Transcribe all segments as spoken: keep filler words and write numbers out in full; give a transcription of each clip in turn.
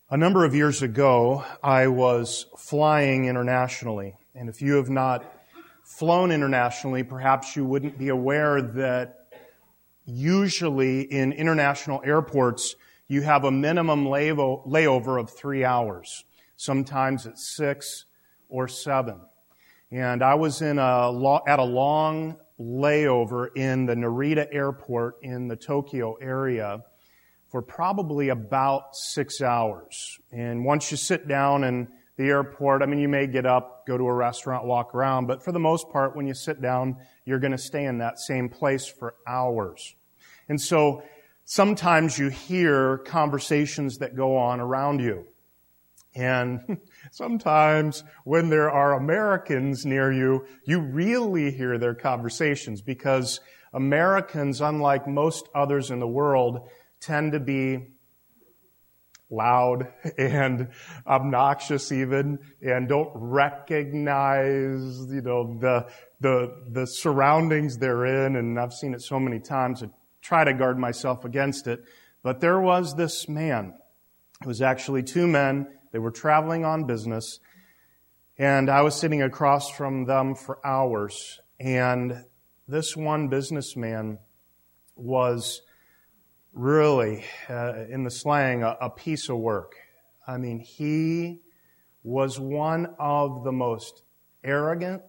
A number of years ago, I was flying internationally. And if you have not flown internationally, perhaps you wouldn't be aware that usually in international airports, you have a minimum layo- layover of three hours. Sometimes it's six or seven. And I was in a lo- at a long layover in the Narita Airport in the Tokyo area for probably about six hours. And once you sit down in the airport, I mean, you may get up, go to a restaurant, walk around, but for the most part, when you sit down, you're going to stay in that same place for hours. And so sometimes you hear conversations that go on around you. And sometimes when there are Americans near you, you really hear their conversations because Americans, unlike most others in the world, tend to be loud and obnoxious even, and don't recognize, you know, the, the, the surroundings they're in. And I've seen it so many times. I try to guard myself against it. But there was this man. It was actually two men. They were traveling on business. And I was sitting across from them for hours. And this one businessman was really, uh, in the slang, a, a piece of work. I mean, he was one of the most arrogant,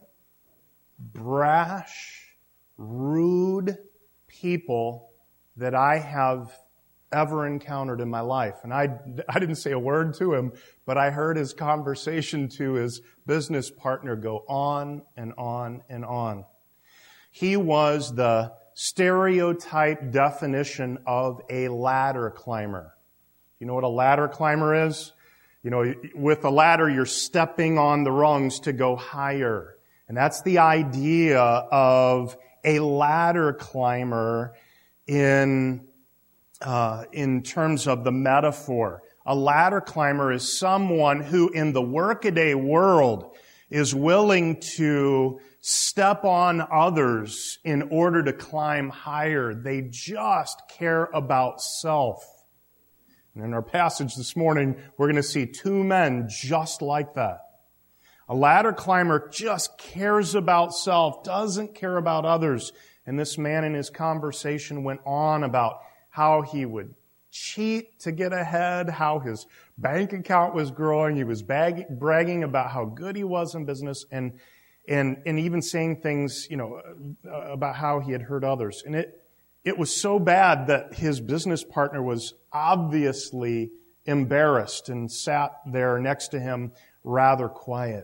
brash, rude people that I have ever encountered in my life. And I, I didn't say a word to him, but I heard his conversation to his business partner go on and on and on. He was the stereotype definition of a ladder climber. You know what a ladder climber is? You know, with a ladder, you're stepping on the rungs to go higher. And that's the idea of a ladder climber in, uh, in terms of the metaphor. A ladder climber is someone who in the workaday world is willing to step on others in order to climb higher. They just care about self. And in our passage this morning, we're going to see two men just like that. A ladder climber just cares about self, doesn't care about others. And this man in his conversation went on about how he would cheat to get ahead, how his bank account was growing. He was bag- bragging about how good he was in business, and and and even saying things, you know, about how he had hurt others. And it it was so bad that his business partner was obviously embarrassed and sat there next to him rather quiet.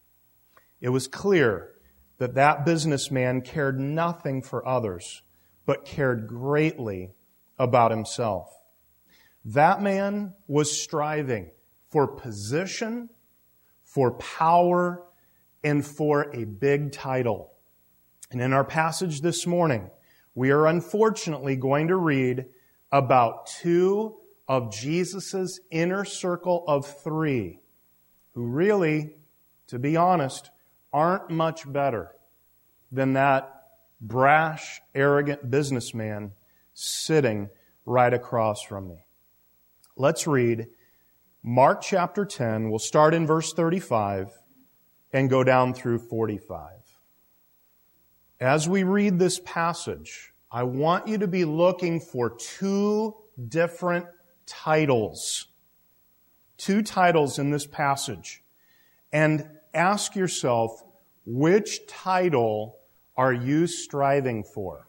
It was clear that that businessman cared nothing for others, but cared greatly about himself. That man was striving for position, for power, and for a big title. And in our passage this morning, we are unfortunately going to read about two of Jesus' inner circle of three, who really, to be honest, aren't much better than that brash, arrogant businessman sitting right across from me. Let's read Mark chapter ten. We'll start in verse thirty-five and go down through forty-five. As we read this passage, I want you to be looking for two different titles. Two titles in this passage. And ask yourself, which title are you striving for?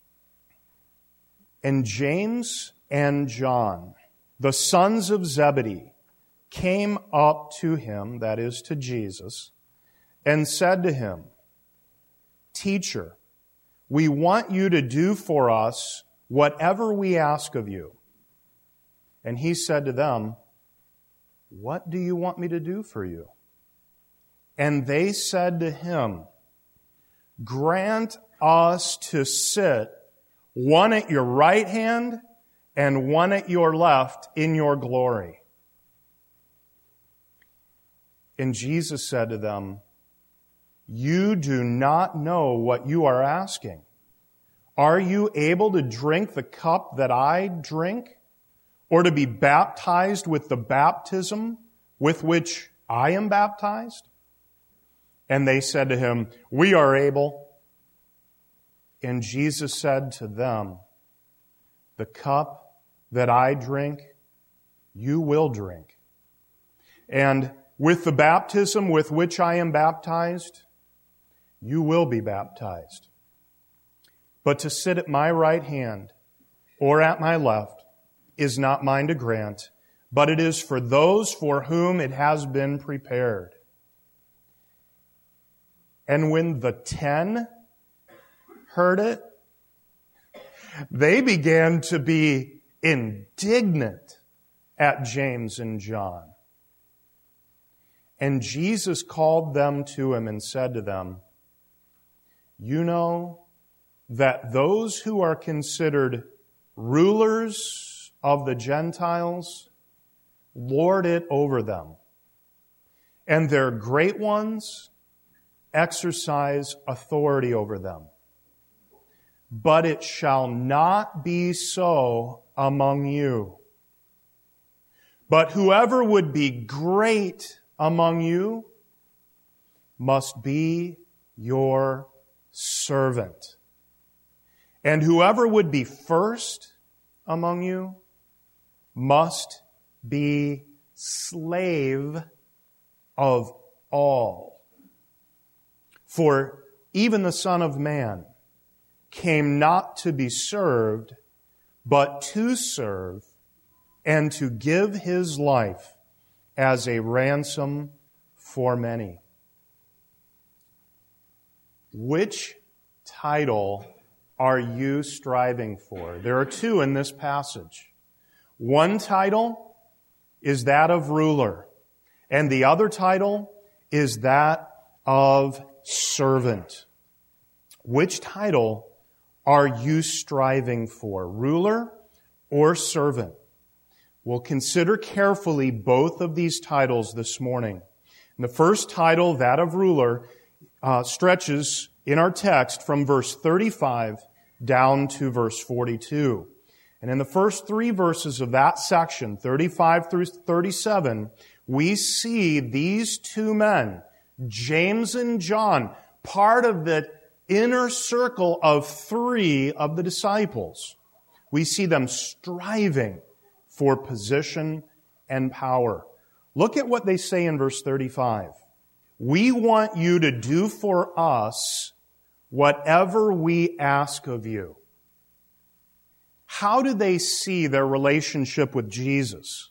And James and John, the sons of Zebedee, came up to him, that is to Jesus, and said to him, "Teacher, we want you to do for us whatever we ask of you." And he said to them, "What do you want me to do for you?" And they said to him, "Grant us to sit, one at your right hand and one at your left in your glory." And Jesus said to them, "You do not know what you are asking. Are you able to drink the cup that I drink, or to be baptized with the baptism with which I am baptized? And they said to him, we are able. And Jesus said to them, the cup that I drink, you will drink. And with the baptism with which I am baptized, you will be baptized. But to sit at my right hand or at my left is not mine to grant, but it is for those for whom it has been prepared. And when the ten heard it, they began to be indignant at James and John. And Jesus called them to him and said to them, you know that those who are considered rulers of the Gentiles lord it over them, and their great ones exercise authority over them. But it shall not be so among you. But whoever would be great among you must be your servant. And whoever would be first among you must be slave of all. For even the Son of Man came not to be served, but to serve and to give his life as a ransom for many. Which title are you striving for? There are two in this passage. One title is that of ruler, and the other title is that of servant. Which title are you striving for, ruler or servant? We'll consider carefully both of these titles this morning. And the first title, that of ruler, uh, stretches in our text from verse thirty-five down to verse forty-two. And in the first three verses of that section, thirty-five through thirty-seven, we see these two men, James and John, part of the inner circle of three of the disciples. We see them striving for position and power. Look at what they say in verse thirty-five. We want you to do for us whatever we ask of you. How do they see their relationship with Jesus?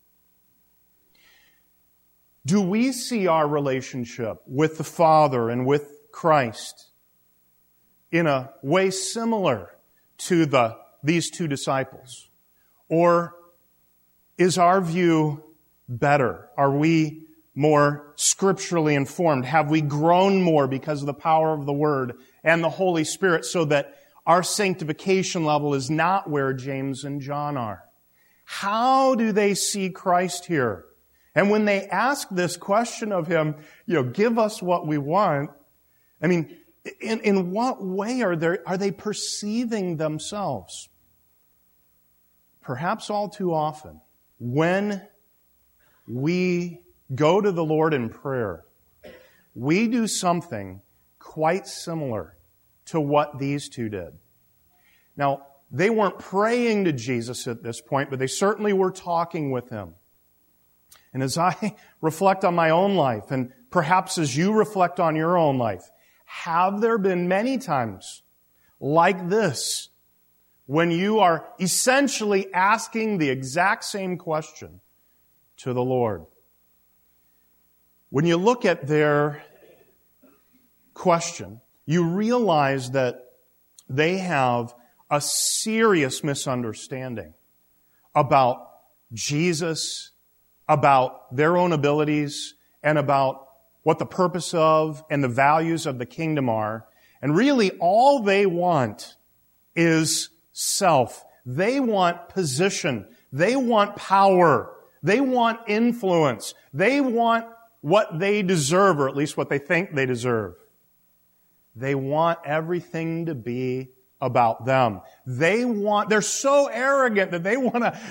Do we see our relationship with the Father and with Christ in a way similar to the these two disciples? Or is our view better? Are we more scripturally informed? Have we grown more because of the power of the Word and the Holy Spirit so that our sanctification level is not where James and John are? How do they see Christ here? And when they ask this question of Him, you know, give us what we want, I mean, in, in what way are they, are they perceiving themselves? Perhaps all too often, when we go to the Lord in prayer, we do something quite similar to what these two did. Now, they weren't praying to Jesus at this point, but they certainly were talking with Him. And as I reflect on my own life, and perhaps as you reflect on your own life, have there been many times like this when you are essentially asking the exact same question to the Lord? When you look at their question, you realize that they have a serious misunderstanding about Jesus, about their own abilities, and about what the purpose of and the values of the kingdom are. And really all they want is self. They want position. They want power. They want influence. They want what they deserve, or at least what they think they deserve. They want everything to be about them. They want, they're so arrogant that they want to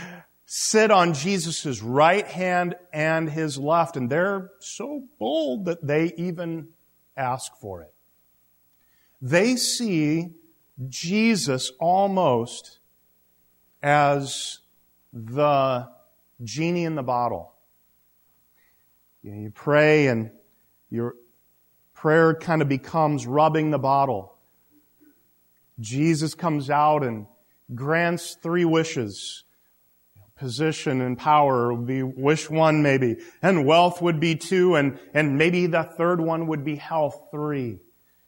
sit on Jesus' right hand and his left. And they're so bold that they even ask for it. They see Jesus almost as the genie in the bottle. You know, you pray and your prayer kind of becomes rubbing the bottle. Jesus comes out and grants three wishes. Position and power would be wish one maybe, and wealth would be two, and, and maybe the third one would be health three.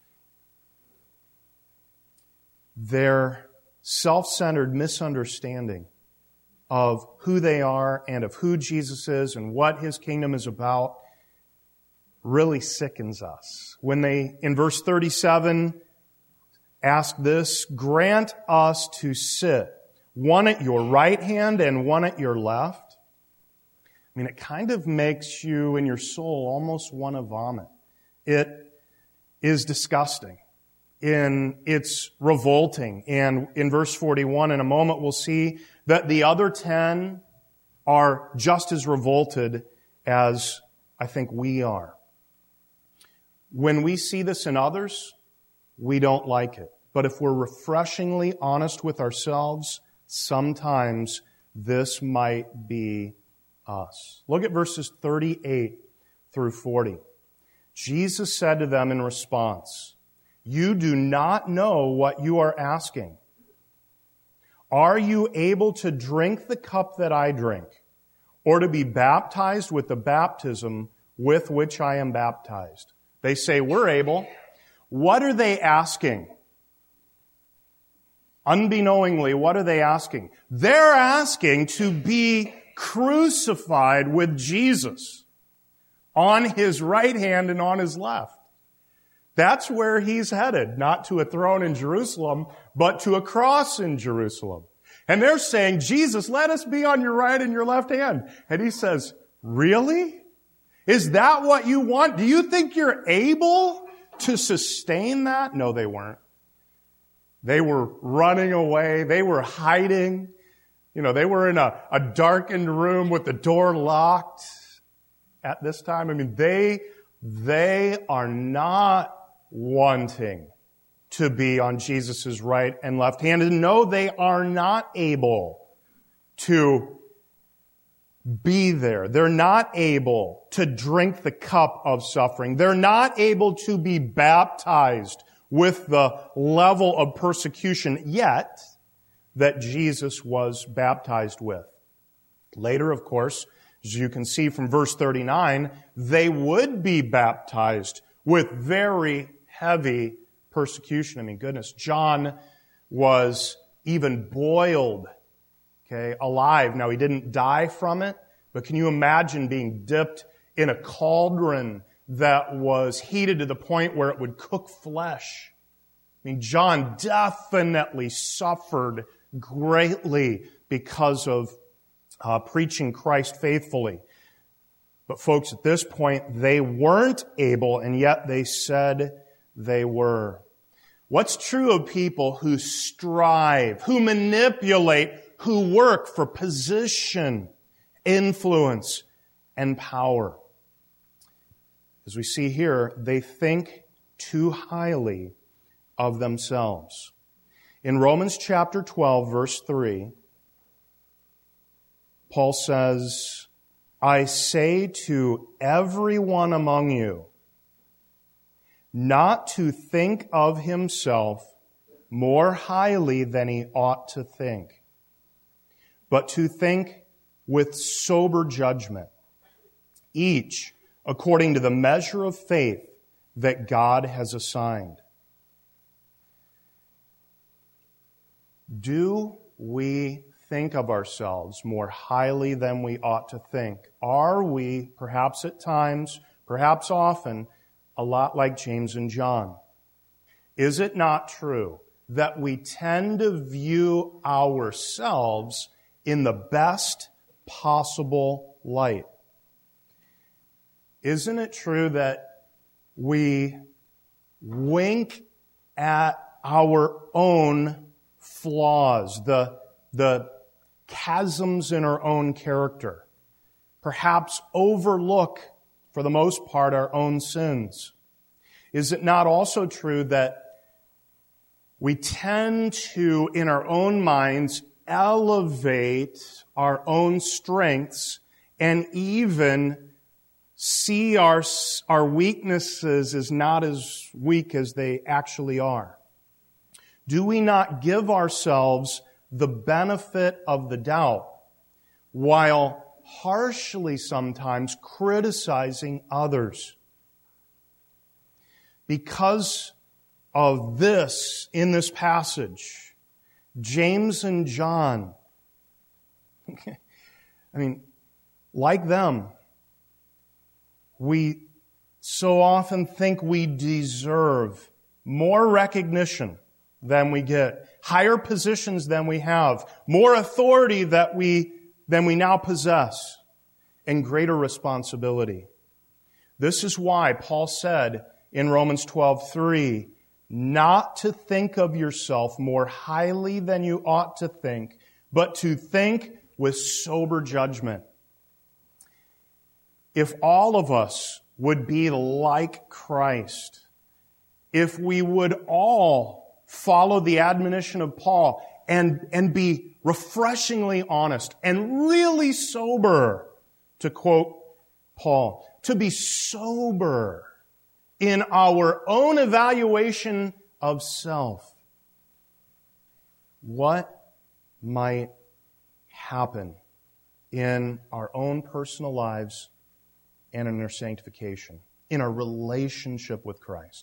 Their self-centered misunderstanding of who they are and of who Jesus is and what his kingdom is about really sickens us. When they, in verse thirty-seven, ask this, grant us to sit, one at your right hand and one at your left. I mean, it kind of makes you in your soul almost want to vomit. It is disgusting. In, it's revolting. And in verse forty-one, in a moment, we'll see that the other ten are just as revolted as I think we are. When we see this in others, we don't like it. But if we're refreshingly honest with ourselves, sometimes this might be us. Look at verses thirty-eight through forty. Jesus said to them in response, "You do not know what you are asking. Are you able to drink the cup that I drink, or to be baptized with the baptism with which I am baptized?" They say, "We're able." What are they asking? Unbeknowingly, what are they asking? They're asking to be crucified with Jesus on his right hand and on his left. That's where he's headed, not to a throne in Jerusalem, but to a cross in Jerusalem. And they're saying, "Jesus, let us be on your right and your left hand." And he says, "Really? Is that what you want? Do you think you're able to sustain that?" No, they weren't. They were running away. They were hiding. You know, they were in a, a darkened room with the door locked at this time. I mean, they, they are not wanting to be on Jesus' right and left hand. And no, they are not able to be there. They're not able to drink the cup of suffering. They're not able to be baptized with the level of persecution yet that Jesus was baptized with. Later, of course, as you can see from verse thirty-nine, they would be baptized with very heavy persecution. I mean, goodness, John was even boiled, okay, alive. Now, he didn't die from it, but can you imagine being dipped in a cauldron that was heated to the point where it would cook flesh? I mean, John definitely suffered greatly because of uh, preaching Christ faithfully. But folks, at this point, they weren't able, and yet they said they were. What's true of people who strive, who manipulate, who work for position, influence, and power? As we see here, they think too highly of themselves. In Romans chapter twelve, verse three, Paul says, "I say to everyone among you, not to think of himself more highly than he ought to think, but to think with sober judgment, each according to the measure of faith that God has assigned." Do we think of ourselves more highly than we ought to think? Are we, perhaps at times, perhaps often, a lot like James and John? Is it not true that we tend to view ourselves in the best possible light? Isn't it true that we wink at our own flaws, the, the chasms in our own character, perhaps overlook, for the most part, our own sins? Is it not also true that we tend to, in our own minds, elevate our own strengths and even see our, our weaknesses as not as weak as they actually are? Do we not give ourselves the benefit of the doubt while harshly sometimes criticizing others? Because of this, in this passage, James and John, I mean, like them, we so often think we deserve more recognition than we get, higher positions than we have, more authority that we, than we now possess, and greater responsibility. This is why Paul said in Romans twelve three, not to think of yourself more highly than you ought to think, but to think with sober judgment. If all of us would be like Christ, if we would all follow the admonition of Paul and, and be refreshingly honest and really sober, to quote Paul, to be sober in our own evaluation of self, what might happen in our own personal lives and in our sanctification, in our relationship with Christ?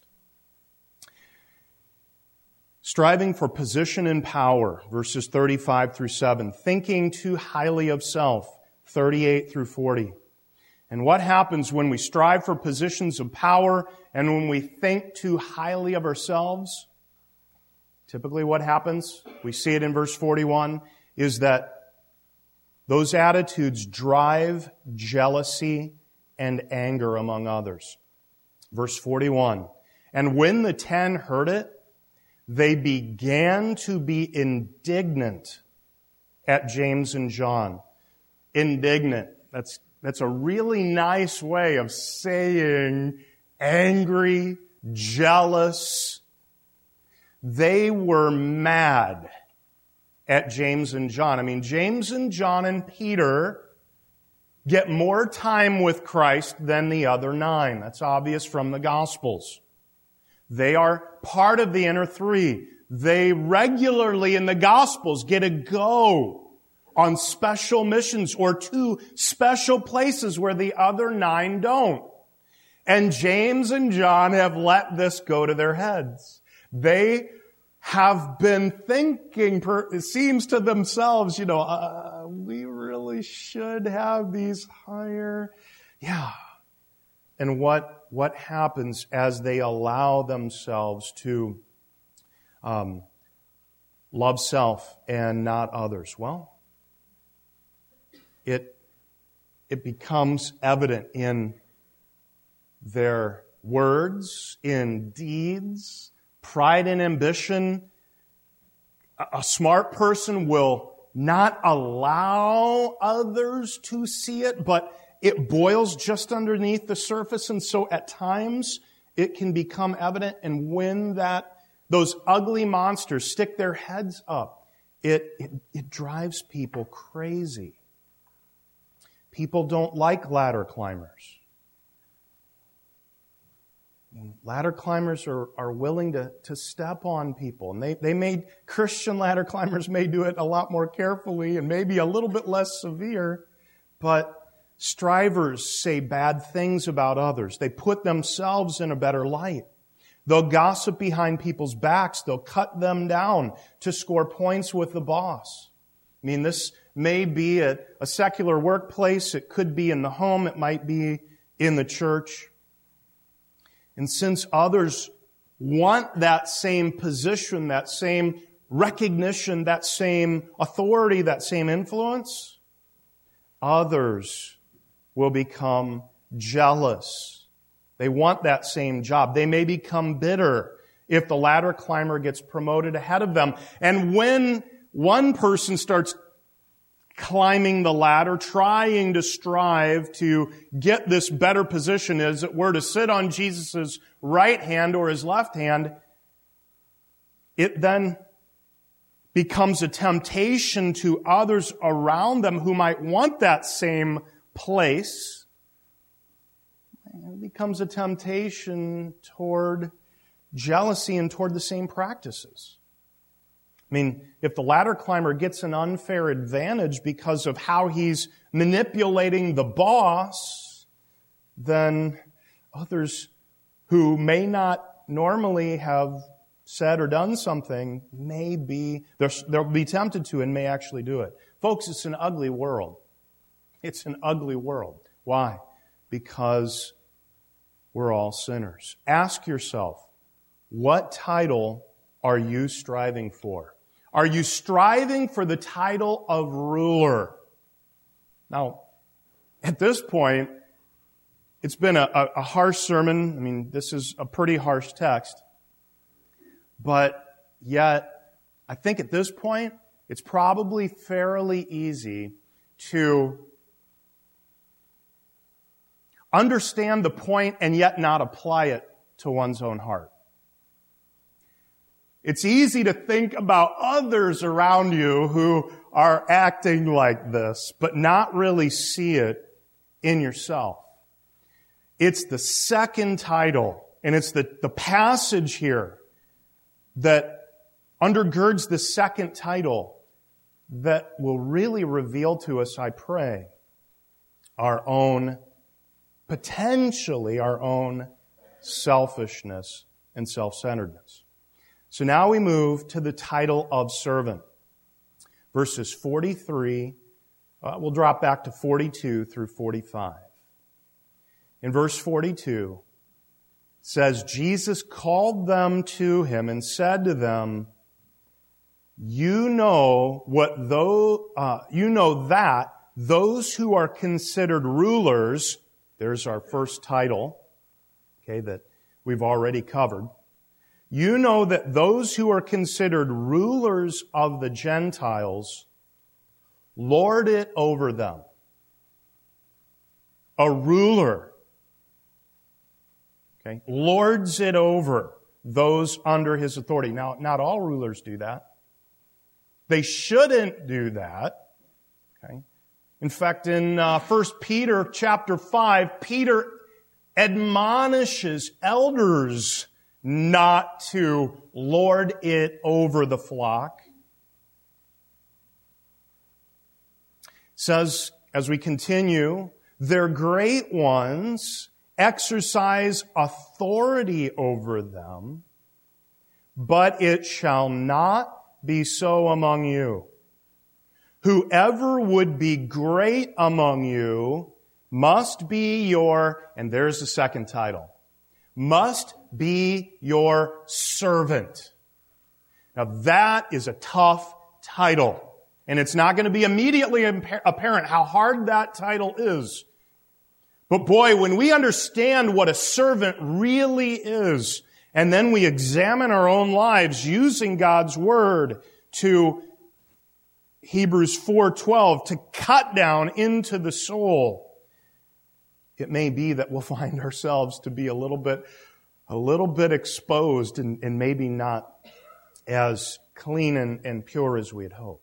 Striving for position and power, verses thirty-five through seven. Thinking too highly of self, thirty-eight through forty. And what happens when we strive for positions of power and when we think too highly of ourselves? Typically what happens, we see it in verse forty-one, is that those attitudes drive jealousy and anger among others. Verse forty-one, and when the ten heard it, they began to be indignant at James and John. Indignant. That's, that's a really nice way of saying angry, jealous. They were mad at James and John. I mean, James and John and Peter get more time with Christ than the other nine. That's obvious from the Gospels. They are part of the inner three. They regularly in the Gospels get to go on special missions or to special places where the other nine don't. And James and John have let this go to their heads. They have been thinking, it seems to themselves, you know, uh, we really should have these higher, yeah. And what, what happens as they allow themselves to um, love self and not others? Well, it, it becomes evident in their words, in deeds, pride and ambition. A smart person will not allow others to see it, but it boils just underneath the surface, and so at times it can become evident. And when that those ugly monsters stick their heads up, it, it, it drives people crazy. People don't like ladder climbers. Ladder climbers are, are willing to, to step on people. And they, they may, Christian ladder climbers may do it a lot more carefully and maybe a little bit less severe, but strivers say bad things about others. They put themselves in a better light. They'll gossip behind people's backs. They'll cut them down to score points with the boss. I mean, this may be at a secular workplace. It could be in the home. It might be in the church. And since others want that same position, that same recognition, that same authority, that same influence, others will become jealous. They want that same job. They may become bitter if the ladder climber gets promoted ahead of them. And when one person starts climbing the ladder, trying to strive to get this better position, as it were, to sit on Jesus' right hand or his left hand, it then becomes a temptation to others around them who might want that same place. It becomes a temptation toward jealousy and toward the same practices. I mean, if the ladder climber gets an unfair advantage because of how he's manipulating the boss, then others who may not normally have said or done something may be, they'll be tempted to and may actually do it. Folks, it's an ugly world. It's an ugly world. Why? Because we're all sinners. Ask yourself, what title are you striving for? Are you striving for the title of ruler? Now, at this point, it's been a, a, a harsh sermon. I mean, this is a pretty harsh text. But yet, I think at this point, it's probably fairly easy to understand the point and yet not apply it to one's own heart. It's easy to think about others around you who are acting like this, but not really see it in yourself. It's the second title, and it's the, the passage here that undergirds the second title that will really reveal to us, I pray, our own, potentially our own selfishness and self-centeredness. So now we move to the title of servant. Verses forty-three, uh, we'll drop back to forty-two through forty-five. In verse forty-two, it says, Jesus called them to him and said to them, You know what though uh, you know that those who are considered rulers, there's our first title, okay, that we've already covered. You know that those who are considered rulers of the Gentiles lord it over them. A ruler, okay, lords it over those under his authority. Now, not all rulers do that. They shouldn't do that. Okay. In fact, in uh, First Peter chapter five, Peter admonishes elders not to lord it over the flock. It says, as we continue, their great ones exercise authority over them, but it shall not be so among you. Whoever would be great among you must be your, and there's the second title, must be your servant. Now that is a tough title. And it's not going to be immediately apparent how hard that title is. But boy, when we understand what a servant really is, and then we examine our own lives using God's Word to Hebrews four twelve to cut down into the soul, it may be that we'll find ourselves to be a little bit, a little bit exposed and, and maybe not as clean and, and pure as we had hoped.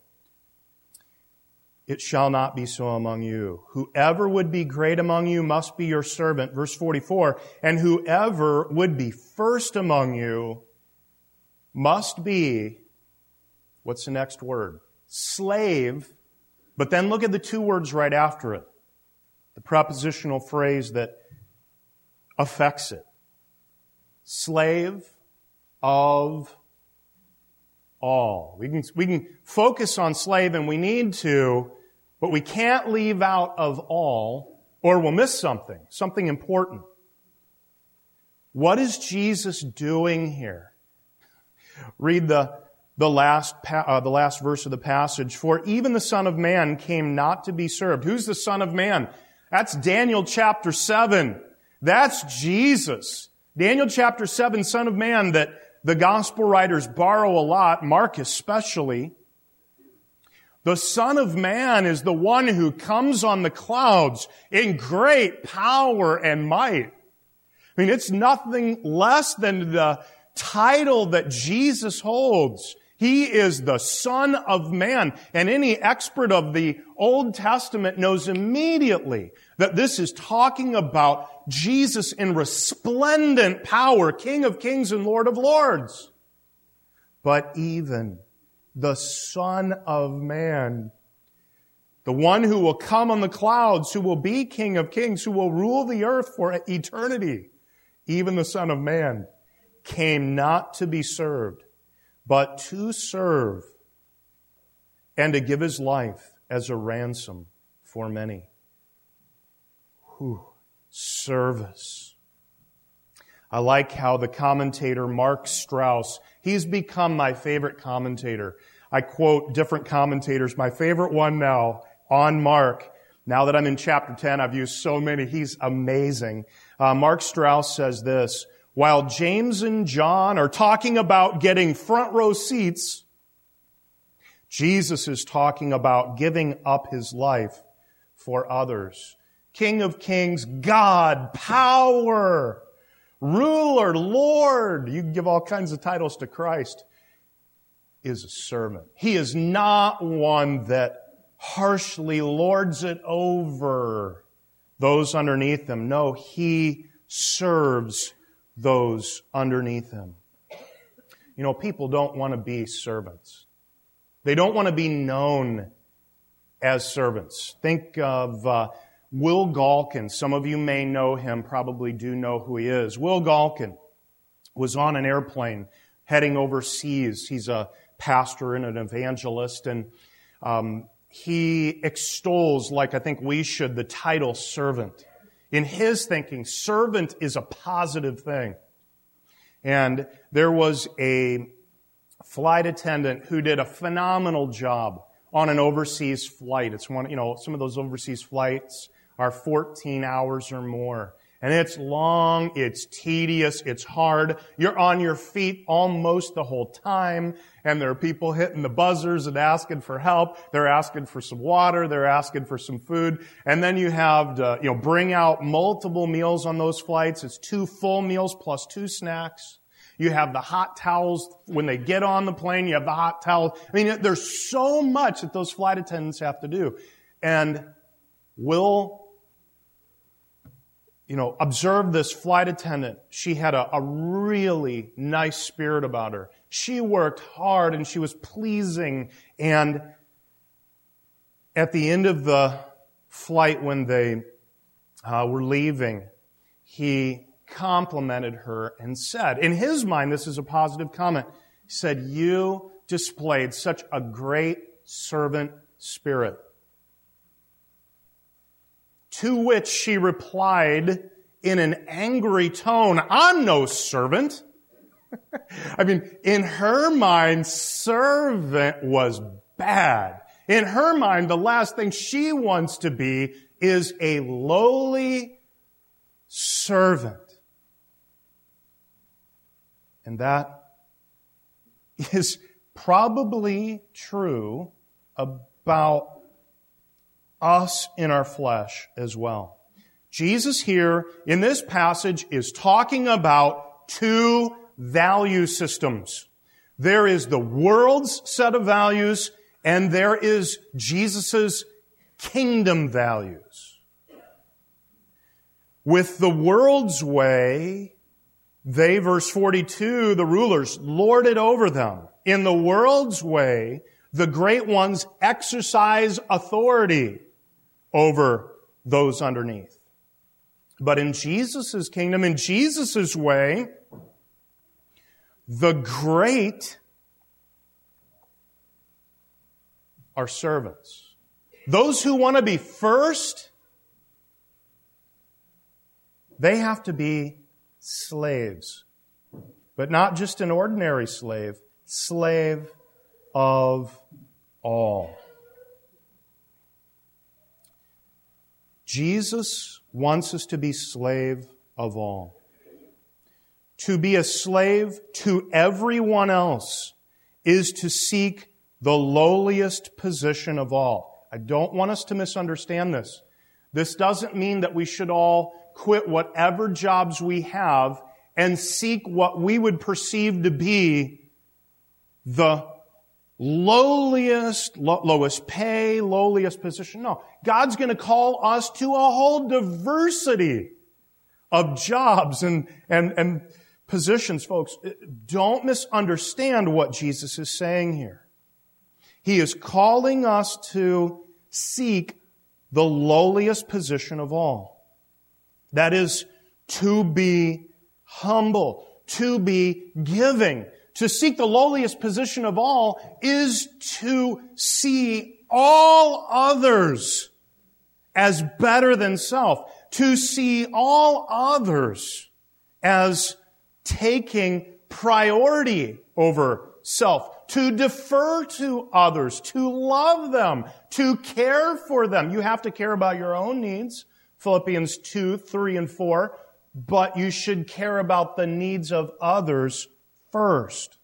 It shall not be so among you. Whoever would be great among you must be your servant. Verse forty-four, and whoever would be first among you must be, what's the next word? Slave. But then look at the two words right after it. The prepositional phrase that affects it. Slave of all. We can, we can focus on slave, and we need to, but we can't leave out of all, or we'll miss something, something important. What is Jesus doing here? Read the, the, last, uh, the last verse of the passage. For even the Son of Man came not to be served. Who's the Son of Man? That's Daniel chapter seven. That's Jesus. Daniel chapter seven, Son of Man, that the gospel writers borrow a lot, Mark especially. The Son of Man is the one who comes on the clouds in great power and might. I mean, it's nothing less than the title that Jesus holds. He is the Son of Man. And any expert of the Old Testament knows immediately that this is talking about Jesus in resplendent power, King of Kings and Lord of Lords. But even the Son of Man, the one who will come on the clouds, who will be King of Kings, who will rule the earth for eternity, even the Son of Man, came not to be served, but to serve and to give His life as a ransom for many. Whew. Service. I like how the commentator Mark Strauss, he's become my favorite commentator. I quote different commentators. My favorite one now, on Mark, now that I'm in chapter ten, I've used so many. He's amazing. Uh, Mark Strauss says this: while James and John are talking about getting front row seats, Jesus is talking about giving up His life for others. King of Kings, God, power, ruler, Lord. You can give all kinds of titles to Christ. Is a servant. He is not one that harshly lords it over those underneath him. No, He serves those underneath Him. You know, people don't want to be servants. They don't want to be known as servants. Think of uh, Will Galkin. Some of you may know him, probably do know who he is. Will Galkin was on an airplane heading overseas. He's a pastor and an evangelist, and um, he extols, like I think we should, the title servant. In his thinking, servant is a positive thing. And there was a flight attendant who did a phenomenal job on an overseas flight. It's one, you know, some of those overseas flights are fourteen hours or more. And it's long, it's tedious, it's hard. You're on your feet almost the whole time, and there are people hitting the buzzers and asking for help. They're asking for some water, they're asking for some food. And then you have to, you know, bring out multiple meals on those flights. It's two full meals plus two snacks. You have the hot towels when they get on the plane. You have the hot towels. I mean, there's so much that those flight attendants have to do. And Will, you know, observe this flight attendant. She had a, a really nice spirit about her. She worked hard and she was pleasing. And at the end of the flight, when they uh, were leaving, he complimented her and said, in his mind, this is a positive comment, he said, "You displayed such a great servant spirit." To which she replied in an angry tone, "I'm no servant." I mean, in her mind, servant was bad. In her mind, the last thing she wants to be is a lowly servant. And that is probably true about us in our flesh as well. Jesus here in this passage is talking about two value systems. There is the world's set of values, and there is Jesus' kingdom values. With the world's way, they, verse forty-two, the rulers, lord it over them. In the world's way, the great ones exercise authority over those underneath. But in Jesus' kingdom, in Jesus' way, the great are servants. Those who want to be first, they have to be slaves. But not just an ordinary slave, slave of all. Jesus wants us to be slave of all. To be a slave to everyone else is to seek the lowliest position of all. I don't want us to misunderstand this. This doesn't mean that we should all quit whatever jobs we have and seek what we would perceive to be the lowliest, lo- lowest pay, lowliest position. No. God's going to call us to a whole diversity of jobs and, and, and positions, folks. Don't misunderstand what Jesus is saying here. He is calling us to seek the lowliest position of all. That is, to be humble, to be giving. To seek the lowliest position of all is to see all others as better than self. To see all others as taking priority over self. To defer to others. To love them. To care for them. You have to care about your own needs. Philippians two, three, and four. But you should care about the needs of others first.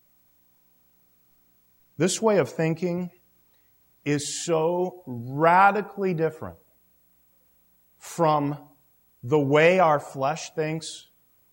This way of thinking is so radically different from the way our flesh thinks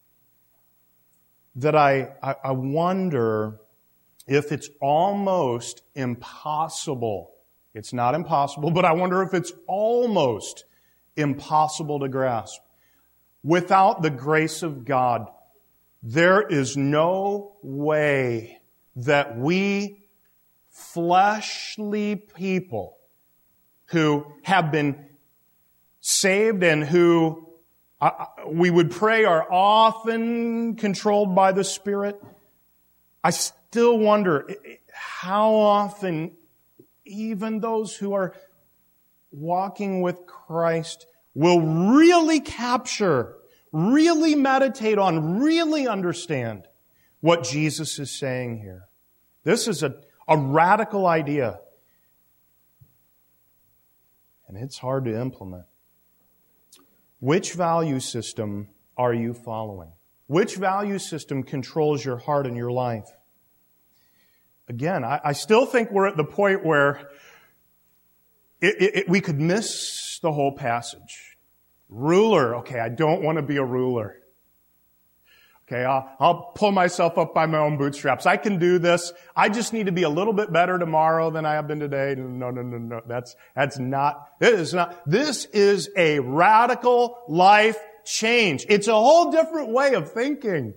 that I, I, I wonder if it's almost impossible. It's not impossible, but I wonder if it's almost impossible to grasp. Without the grace of God, there is no way that we fleshly people who have been saved and who uh, we would pray are often controlled by the Spirit, I still wonder how often even those who are walking with Christ will really capture, really meditate on, really understand what Jesus is saying here. This is a, a radical idea. And it's hard to implement. Which value system are you following? Which value system controls your heart and your life? Again, I, I still think we're at the point where it, it, it, we could miss the whole passage. Ruler. Okay, I don't want to be a ruler. Okay, I'll, I'll pull myself up by my own bootstraps. I can do this. I just need to be a little bit better tomorrow than I have been today. No, no, no, no. That's, that's not, it is not, this is a radical life change. It's a whole different way of thinking.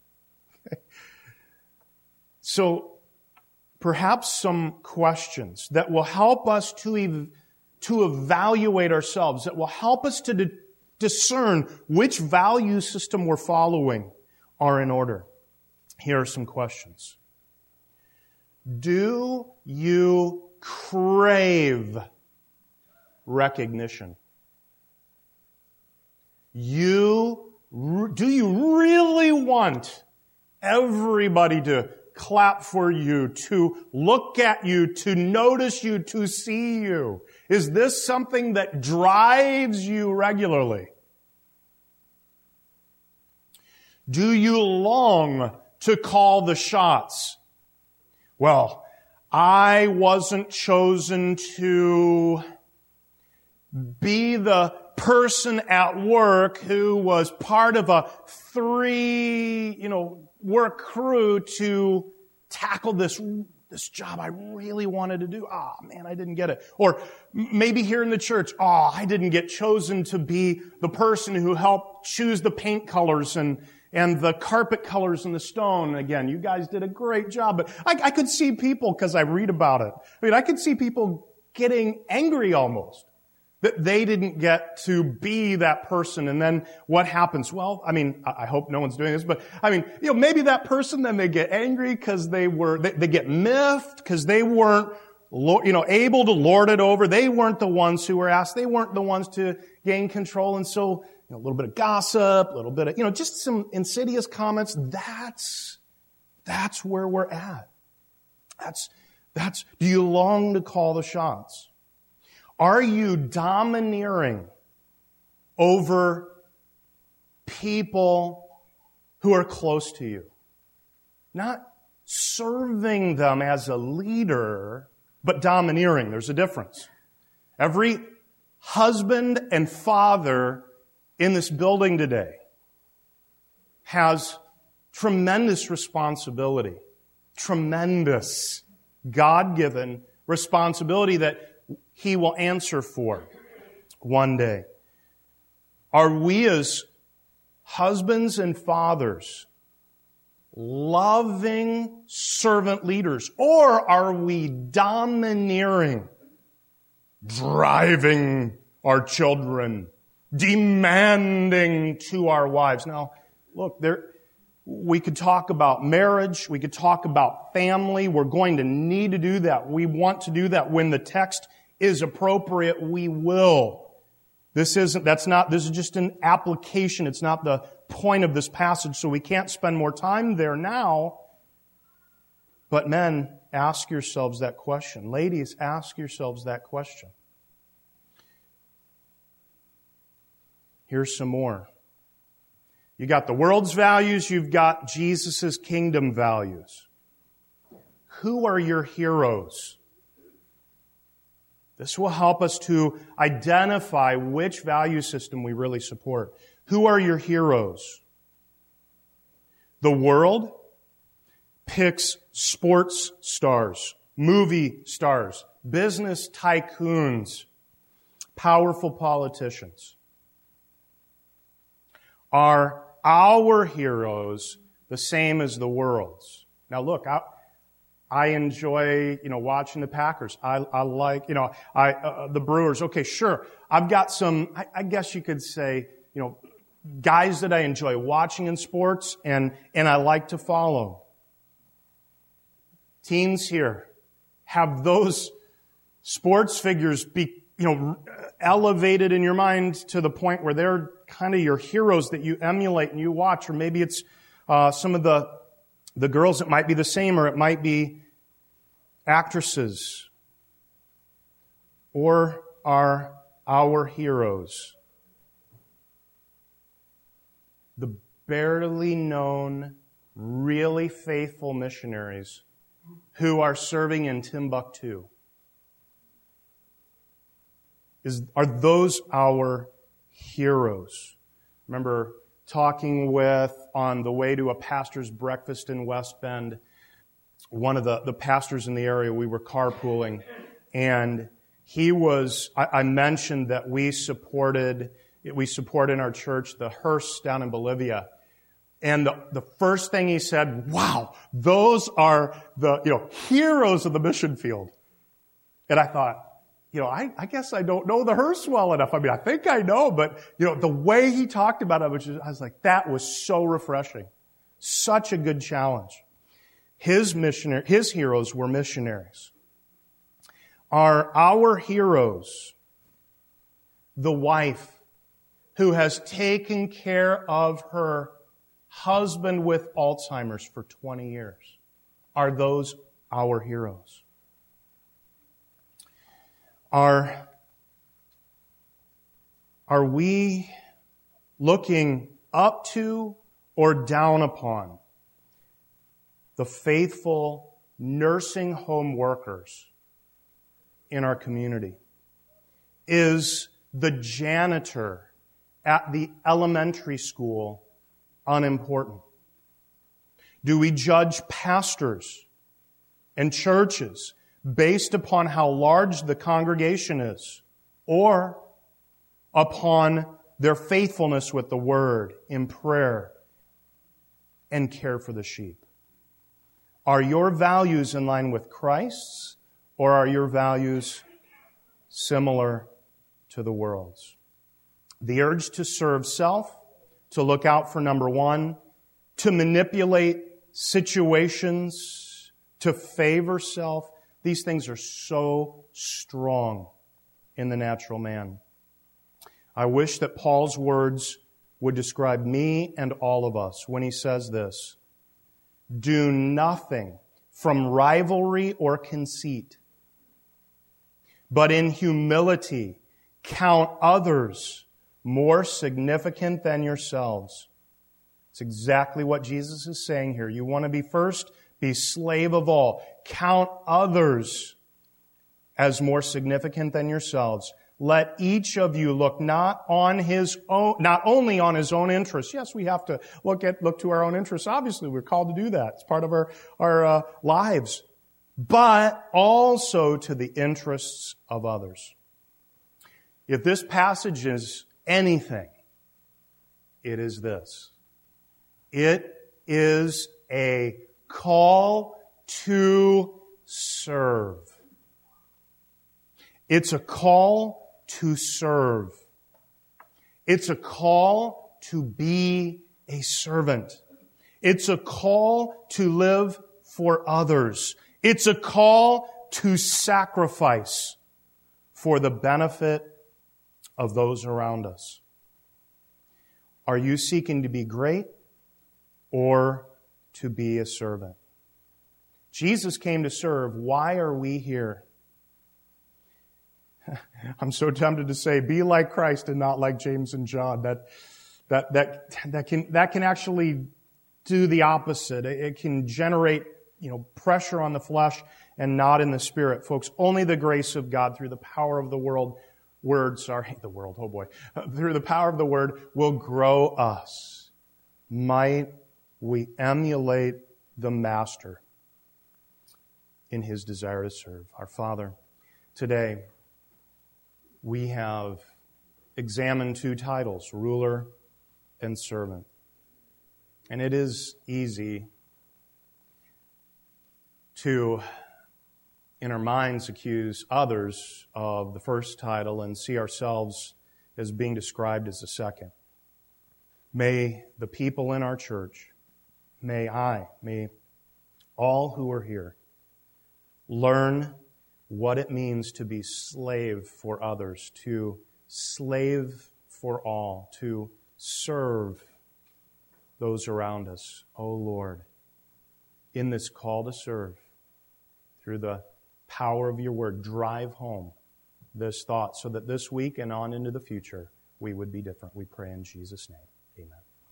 So, perhaps some questions that will help us to, ev- to evaluate ourselves, that will help us to di- discern which value system we're following are in order. Here are some questions. Do you crave recognition? You, do you really want everybody to clap for you, to look at you, to notice you, to see you? Is this something that drives you regularly? Do you long to call the shots? Well, I wasn't chosen to be the person at work who was part of a three, you know, work crew to tackle this, this job I really wanted to do. Ah, oh, man, I didn't get it. Or maybe here in the church, oh, I didn't get chosen to be the person who helped choose the paint colors and, and the carpet colors and the stone. Again, you guys did a great job, but I, I could see people, because I read about it, I mean, I could see people getting angry almost that they didn't get to be that person. And then what happens? Well, I mean, I hope no one's doing this, but I mean, you know, maybe that person, then they get angry because they were, they, they get miffed because they weren't, you know, able to lord it over. They weren't the ones who were asked. They weren't the ones to gain control. And so, you know, a little bit of gossip, a little bit of, you know, just some insidious comments. That's, that's where we're at. That's, that's, do you long to call the shots? Are you domineering over people who are close to you? Not serving them as a leader, but domineering. There's a difference. Every husband and father in this building today has tremendous responsibility, tremendous God-given responsibility that he will answer for one day. Are we as husbands and fathers loving servant leaders, or are we domineering, driving our children, demanding to our wives? Now, look, there, we could talk about marriage. We could talk about family. We're going to need to do that. We want to do that. When the text is appropriate, we will. This isn't, that's not, this is just an application. It's not the point of this passage, so we can't spend more time there now. But men, ask yourselves that question. Ladies, ask yourselves that question. Here's some more. You got the world's values, you've got Jesus' kingdom values. Who are your heroes? This will help us to identify which value system we really support. Who are your heroes? The world picks sports stars, movie stars, business tycoons, powerful politicians. Are our heroes the same as the world's? Now look, I, I enjoy, you know, watching the Packers. I, I like, you know, I, uh, the Brewers. Okay, sure. I've got some, I, I guess you could say, you know, guys that I enjoy watching in sports and, and I like to follow. Teens here, have those sports figures be, you know, elevated in your mind to the point where they're kind of your heroes that you emulate and you watch, or maybe it's uh, some of the the girls. It might be the same, or it might be actresses. Or are our heroes the barely known, really faithful missionaries who are serving in Timbuktu? Is, are those our heroes? Remember talking with, on the way to a pastor's breakfast in West Bend, one of the, the pastors in the area, we were carpooling, and he was, I, I mentioned that we supported, we support in our church the Hearsts down in Bolivia. And the, the first thing he said, wow, those are the, you know, heroes of the mission field. And I thought, you know, I, I guess I don't know the Hearsts well enough. I mean, I think I know, but, you know, the way he talked about it, which is, I was like, that was so refreshing. Such a good challenge. His missionary, his heroes were missionaries. Are our heroes the wife who has taken care of her husband with Alzheimer's for twenty years? Are those our heroes? Are, are we looking up to or down upon the faithful nursing home workers in our community? Is the janitor at the elementary school unimportant? Do we judge pastors and churches based upon how large the congregation is, or upon their faithfulness with the Word in prayer and care for the sheep? Are your values in line with Christ's, or are your values similar to the world's? The urge to serve self, to look out for number one, to manipulate situations, to favor self, these things are so strong in the natural man. I wish that Paul's words would describe me and all of us when he says this: do nothing from rivalry or conceit, but in humility count others more significant than yourselves. It's exactly what Jesus is saying here. You want to be first? Be slave of all. Count others as more significant than yourselves. Let each of you look not on his own, not only on his own interests. Yes, we have to look at, look to our own interests. Obviously, we're called to do that. It's part of our, our uh, lives. But also to the interests of others. If this passage is anything, it is this. It is a call to serve. It's a call to serve. It's a call to be a servant. It's a call to live for others. It's a call to sacrifice for the benefit of those around us. Are you seeking to be great or to be a servant? Jesus came to serve. Why are we here? I'm so tempted to say, be like Christ and not like James and John. That, that, that, that can, that can actually do the opposite. It can generate, you know, pressure on the flesh and not in the spirit. Folks, only the grace of God through the power of the world, word, sorry, the world, oh boy, through the power of the word will grow us. Might we emulate the Master in his desire to serve. Our Father, today we have examined two titles, ruler and servant. And it is easy to, in our minds, accuse others of the first title and see ourselves as being described as the second. May the people in our church, may I, may all who are here learn what it means to be slave for others, to slave for all, to serve those around us. Oh Lord, in this call to serve, through the power of your word, drive home this thought so that this week and on into the future we would be different. We pray in Jesus' name.